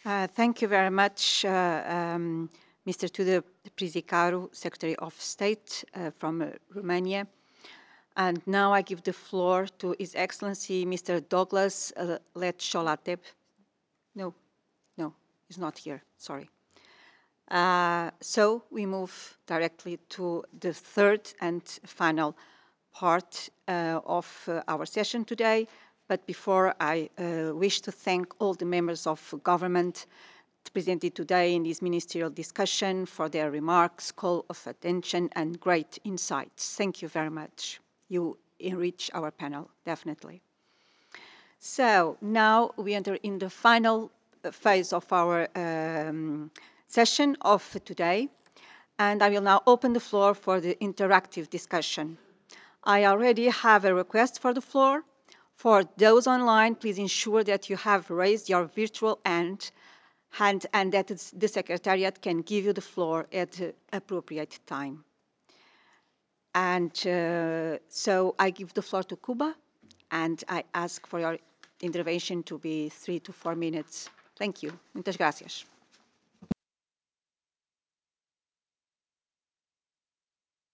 Thank you very much, Mr. Tudor Prizicaru, Secretary of State from Romania. And now I give the floor to His Excellency, Mr. Douglas Letxolateb. No, he's not here, sorry. So we move directly to the third and final part of our session today. But before I wish to thank all the members of government presented today in this ministerial discussion for their remarks, call of attention, and great insights. Thank you very much. You enrich our panel, definitely. So now we enter in the final phase of our session of today, and I will now open the floor for the interactive discussion. I already have a request for the floor. For those online, please ensure that you have raised your virtual hand and that the Secretariat can give you the floor at the appropriate time. And so I give the floor to Cuba, and I ask for your intervention to be 3 to 4 minutes. Thank you. Muchas gracias.